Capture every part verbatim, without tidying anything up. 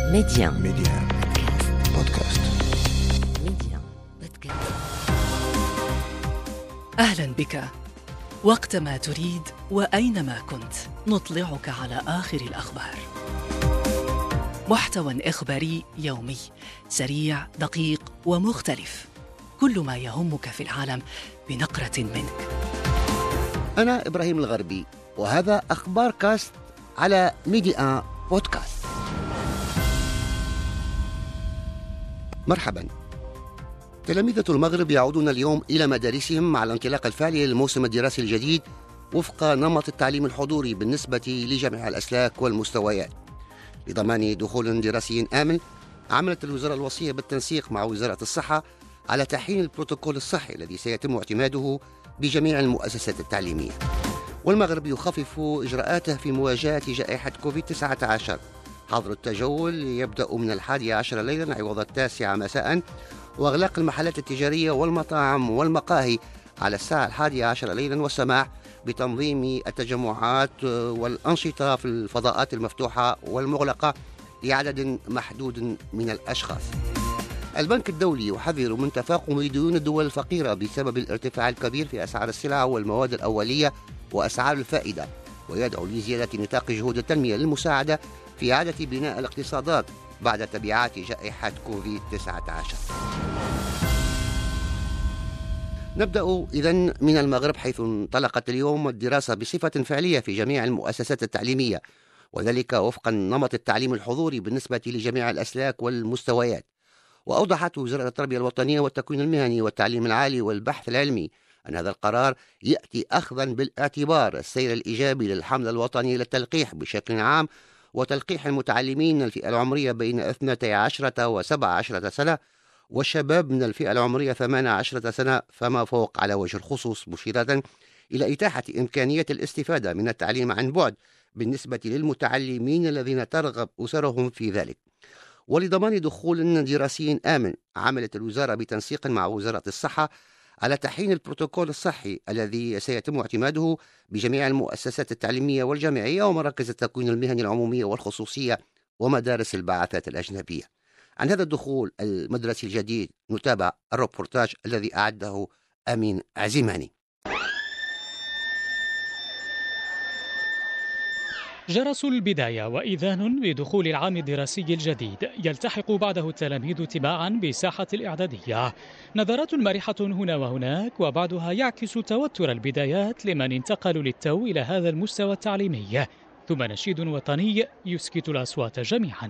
ميديان ميديان بودكاست. ميديان بودكاست. أهلا بك وقتما تريد وأينما كنت، نطلعك على آخر الأخبار. محتوى إخباري يومي سريع دقيق ومختلف، كل ما يهمك في العالم بنقرة منك. أنا إبراهيم الغربي، وهذا أخبار كاست على ميديان بودكاست. مرحبا. تلاميذة المغرب يعودون اليوم إلى مدارسهم مع الانطلاق الفعلي للموسم الدراسي الجديد وفق نمط التعليم الحضوري بالنسبة لجميع الأسلاك والمستويات. لضمان دخول دراسي آمن، عملت الوزارة الوصية بالتنسيق مع وزارة الصحة على تحيين البروتوكول الصحي الذي سيتم اعتماده بجميع المؤسسات التعليمية. والمغرب يخفف إجراءاته في مواجهة جائحة كوفيد تسعة عشر. حظر التجول يبدأ من الحادية عشر ليلا عوض التاسعة مساء، وإغلاق المحلات التجارية والمطاعم والمقاهي على الساعة الحادية عشر ليلا، والسماح بتنظيم التجمعات والأنشطة في الفضاءات المفتوحة والمغلقة لعدد محدود من الأشخاص. البنك الدولي يحذر من تفاقم ديون الدول الفقيرة بسبب الارتفاع الكبير في أسعار السلع والمواد الأولية وأسعار الفائدة، ويدعو لزيادة نطاق جهود التنمية للمساعدة في إعادة بناء الاقتصادات بعد تبعات جائحة كوفيد تسعة عشر. نبدأ إذن من المغرب، حيث انطلقت اليوم الدراسة بصفة فعلية في جميع المؤسسات التعليمية، وذلك وفق نمط التعليم الحضوري بالنسبة لجميع الأسلاك والمستويات. وأوضحت وزارة التربية الوطنية والتكوين المهني والتعليم العالي والبحث العلمي أن هذا القرار يأتي أخذا بالاعتبار السير الإيجابي للحملة الوطنية للتلقيح بشكل عام، وتلقيح المتعلمين الفئة العمرية بين اثنتي عشرة وسبع عشرة سنة، والشباب من الفئة العمرية ثمان عشرة سنة فما فوق على وجه الخصوص، مشيرة إلى إتاحة إمكانية الاستفادة من التعليم عن بعد بالنسبة للمتعلمين الذين ترغب أسرهم في ذلك. ولضمان دخول دراسي آمن، عملت الوزارة بتنسيق مع وزارة الصحة على تحيين البروتوكول الصحي الذي سيتم اعتماده بجميع المؤسسات التعليمية والجامعية ومراكز التكوين المهني العمومية والخصوصية ومدارس البعثات الأجنبية. عن هذا الدخول المدرسي الجديد نتابع الروبورتاج الذي أعده أمين عزيماني. جرس البداية وإذان بدخول العام الدراسي الجديد، يلتحق بعده التلاميذ تباعا بساحة الإعدادية. نظرات مرحة هنا وهناك، وبعدها يعكس توتر البدايات لمن انتقلوا للتو إلى هذا المستوى التعليمي، ثم نشيد وطني يسكت الأصوات جميعا.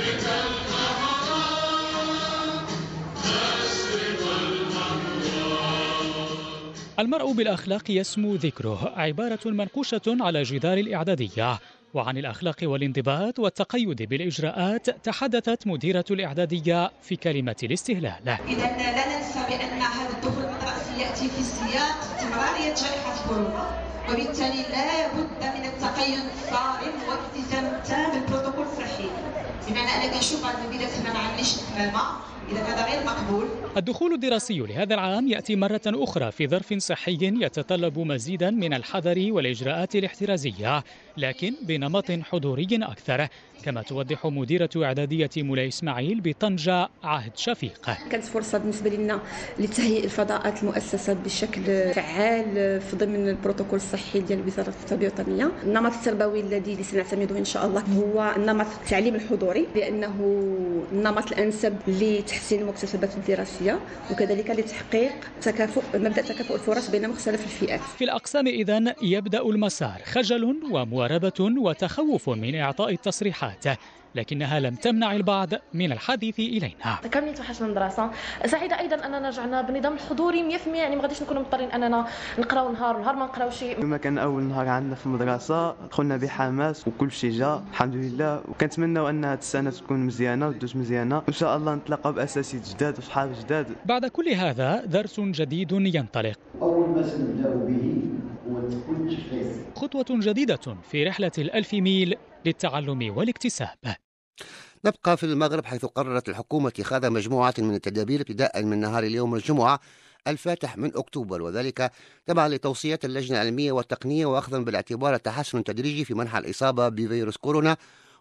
المرء بالأخلاق يسمو ذكره، عبارة منقوشة على جدار الإعدادية. وعن الأخلاق والانضباط والتقيد بالإجراءات تحدثت مديرة الإعدادية في كلمة الاستهلال. إذا لا ننسى بأن هذا الدخول المدرسي يأتي في سياق استمرارية جائحة كورونا، وبالتالي لا بد من التقيد الصارم والالتزام تام بالبروتوكول الصحي. بمعنى أنا كنشوف هذه البلاد هنا ما عندناش الكمامة، إذا هذا غير مقبول. الدخول الدراسي لهذا العام يأتي مرة أخرى في ظرف صحي يتطلب مزيدا من الحذر والإجراءات الاحترازية، لكن بنمط حضوري أكثر، كما توضح مديرة إعدادية مولاي إسماعيل بطنجة عهد شفيق. كانت فرصة بالنسبة لنا لتهيئ الفضاءات المؤسسات بشكل فعال في ضمن البروتوكول الصحي ديال وزارة التربية الوطنية. النمط التربوي الذي سنعتمده إن شاء الله هو نمط التعليم الحضوري، لأنه النمط الأنسب لتحسين المكتسبات الدراسية وكذلك لتحقيق تكافؤ مبدأ تكافؤ الفرص بين مختلف الفئات. في الأقسام إذن يبدأ المسار، خجل ومواربة وتخوف من إعطاء التصريحات، لكنها لم تمنع البعض من الحديث إلينا. كاملين توحشنا المدرسة، سعيدة أيضا أننا رجعنا بنظام الحضوري مية في المية، يعني ما غاديش نكونوا مضطرين أننا نقراو نهار ونهار ما نقراوش. كما كان أول نهار عندنا في المدرسة دخلنا بحماس وكل شيء جا الحمد لله، وكنتمنى أن هذه السنة تكون مزيانة ودوز مزيانة وإن شاء الله نتلاقى بأساتذة جداد وصحاب جداد. بعد كل هذا درس جديد ينطلق. أول ما سنبدأ به هو التشخيص، خطوة جديدة في رحلة الألف ميل للتعلم والاكتساب. نبقى في المغرب، حيث قررت الحكومة اتخاذ مجموعة من التدابير ابتداء من نهار اليوم الجمعة الفاتح من أكتوبر، وذلك تبعا لتوصيات اللجنة العلمية والتقنية، وأخذا بالاعتبار التحسن التدريجي في منح الإصابة بفيروس كورونا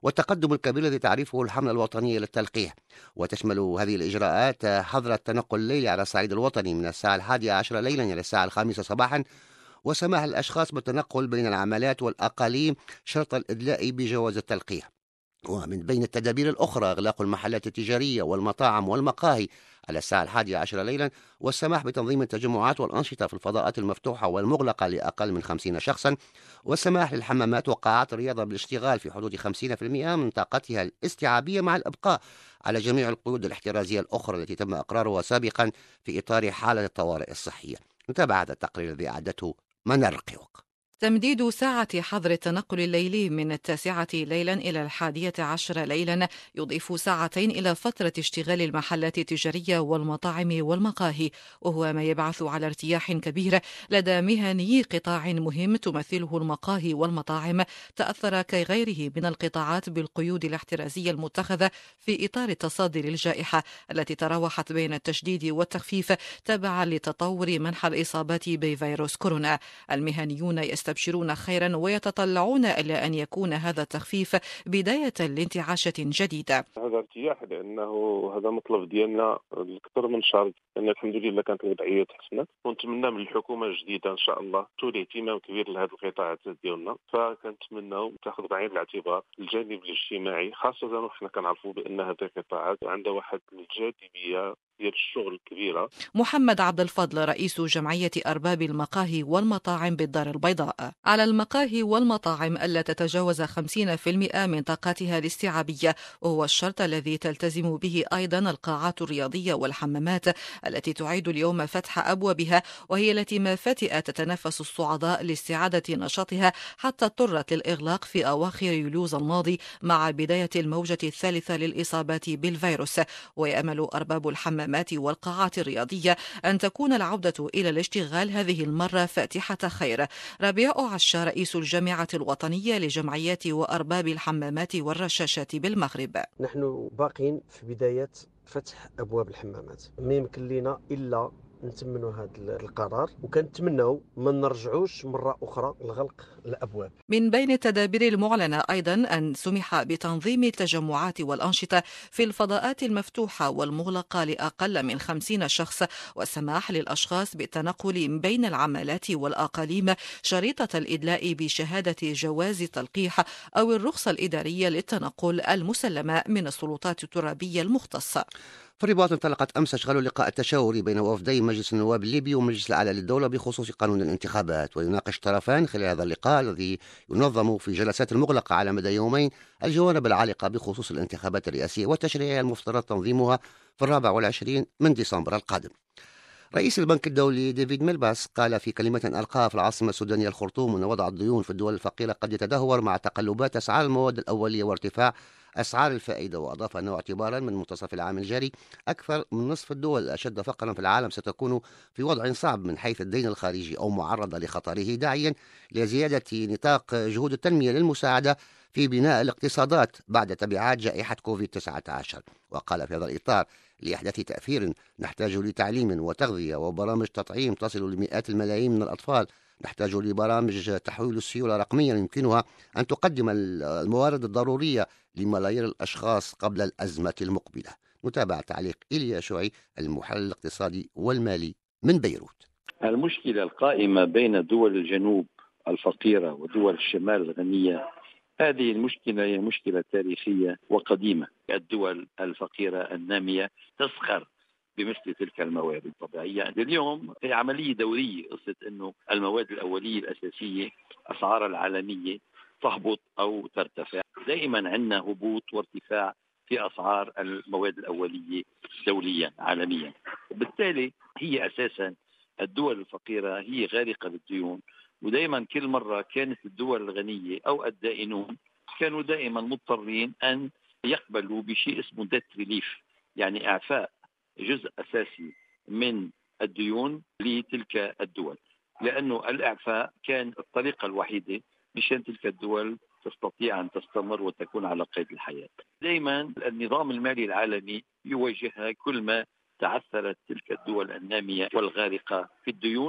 والتقدم الكبير الذي تعرفه الحملة الوطنية للتلقيح. وتشمل هذه الإجراءات حظر التنقل الليلي على الصعيد الوطني من الساعة الحادية عشرة ليلا إلى الساعة الخامسة صباحا، وسماح للأشخاص بالتنقل بين العملات والأقاليم شرط الإدلاء بجواز التلقيح. ومن بين التدابير الأخرى إغلاق المحلات التجارية والمطاعم والمقاهي على الساعة الحادية عشرة ليلا، والسماح بتنظيم التجمعات والأنشطة في الفضاءات المفتوحة والمغلقة لأقل من خمسين شخصا، والسماح للحمامات وقاعات الرياضة بالاشتغال في حدود خمسين بالمئة من طاقتها الاستيعابية، مع الإبقاء على جميع القيود الاحترازية الأخرى التي تم إقرارها سابقا في إطار حالة الطوارئ الصحية. نتابع هذا التقرير الذي أعدته منار القيوق. تمديد ساعة حظر التنقل الليلي من التاسعة ليلا إلى الحادية عشر ليلا يضيف ساعتين إلى فترة اشتغال المحلات التجارية والمطاعم والمقاهي، وهو ما يبعث على ارتياح كبير لدى مهني قطاع مهم تمثله المقاهي والمطاعم، تأثر كغيره من القطاعات بالقيود الاحترازية المتخذة في إطار التصدي للجائحة التي تراوحت بين التشديد والتخفيف تبعا لتطور منح الإصابات بفيروس كورونا. المهنيون يستبشرون خيرا ويتطلعون إلى أن يكون هذا التخفيف بداية لانتعاشة جديدة. هذا ارتياح لأنه هذا مطلب ديالنا أكثر من شهر، لأن الحمد لله كانت الوضعية تحسنت، ونتمنى من الحكومة الجديدة إن شاء الله تولي اهتمام كبير لهذه القطاعات ديالنا، فكنتمنى تاخذ بعين الاعتبار الجانب الاجتماعي، خاصة ونحن كنعرفوا بأن هذه القطاعات عندها واحد الجاذبية ديال الشغل الكبيرة. محمد عبد الفضل رئيس جمعية أرباب المقاهي والمطاعم بالدار البيضاء: على المقاهي والمطاعم ألا تتجاوز خمسين بالمئة من طاقتها الاستيعابية، وهو الشرط الذي تلتزم به أيضا القاعات الرياضية والحمامات التي تعيد اليوم فتح أبوابها، وهي التي ما فتئ تتنافس الصعداء لاستعادة نشاطها حتى اضطرت للإغلاق في أواخر يوليوز الماضي مع بداية الموجة الثالثة للإصابات بالفيروس. ويأمل أرباب الحمامات والقاعات الرياضية أن تكون العودة إلى الاشتغال هذه المرة فاتحة خير. ربيع عشا رئيس الجامعة الوطنية لجمعيات وأرباب الحمامات والرشاشات بالمغرب: نحن باقين في بداية فتح أبواب الحمامات، ما يمكن لنا إلا نتمنوا هذا القرار، وكنتمنوا ما نرجعوش مرة أخرى لغلق الأبواب. من بين التدابير المعلنة أيضا أن سمح بتنظيم التجمعات والأنشطة في الفضاءات المفتوحة والمغلقة لأقل من خمسين شخص، والسماح للأشخاص بالتنقل بين العمالات والأقاليم شريطة الإدلاء بشهادة جواز التلقيح أو الرخصة الإدارية للتنقل المسلمة من السلطات الترابية المختصة. في الرباط انطلقت أمس أشغال اللقاء التشاوري بين وفدي مجلس النواب الليبي ومجلس الأعلى للدولة بخصوص قانون الانتخابات، ويناقش الطرفان خلال هذا اللقاء الذي ينظم في جلسات مغلقة على مدى يومين الجوانب العالقة بخصوص الانتخابات الرئاسية والتشريعية المفترض تنظيمها في الرابع والعشرين من ديسمبر القادم. رئيس البنك الدولي ديفيد ميلباس قال في كلمة ألقاها في العاصمة السودانية الخرطوم أن وضع الديون في الدول الفقيرة قد يتدهور مع تقلبات أسعار المواد الأولية وارتفاع أسعار الفائدة، وأضاف أنه اعتبارا من منتصف العام الجاري أكثر من نصف الدول الأشد فقرا في العالم ستكون في وضع صعب من حيث الدين الخارجي أو معرضة لخطره، داعيا لزيادة نطاق جهود التنمية للمساعدة في بناء الاقتصادات بعد تبعات جائحة كوفيد تسعة عشر. وقال في هذا الإطار: لإحداث تأثير نحتاج لتعليم وتغذية وبرامج تطعيم تصل لمئات الملايين من الأطفال، نحتاج لبرامج تحويل السيولة رقميا يمكنها أن تقدم الموارد الضرورية لملايير الأشخاص قبل الأزمة المقبلة. نتابع تعليق إيليا شوعي المحلل الاقتصادي والمالي من بيروت. المشكلة القائمة بين دول الجنوب الفقيرة ودول الشمال الغنية، هذه المشكلة هي مشكلة تاريخية وقديمة. الدول الفقيرة النامية تسخر بمثل تلك المواد الطبيعية. اليوم هي عملية دورية، قصة أنه المواد الأولية الأساسية أسعارها العالمية تهبط أو ترتفع. دائما عندنا هبوط وارتفاع في أسعار المواد الأولية دوليا عالميا، وبالتالي هي أساسا الدول الفقيرة هي غارقة بالديون. ودائما كل مرة كانت الدول الغنية أو الدائنون كانوا دائما مضطرين أن يقبلوا بشيء اسمه debt relief، يعني إعفاء جزء أساسي من الديون لتلك الدول، لأنه الإعفاء كان الطريقة الوحيدة مشان تلك الدول تستطيع أن تستمر وتكون على قيد الحياة. دائما النظام المالي العالمي يواجهها كل ما تعثرت تلك الدول النامية والغارقة في الديون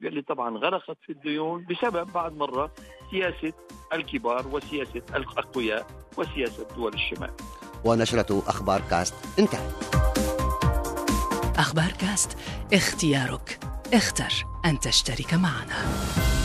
اللي طبعا غرقت في الديون بسبب بعد مرة سياسة الكبار وسياسة الأقوياء وسياسة دول الشمال. ونشرة أخبار كاست انتهت. أخبار كاست، اختيارك، اختر أن تشترك معنا.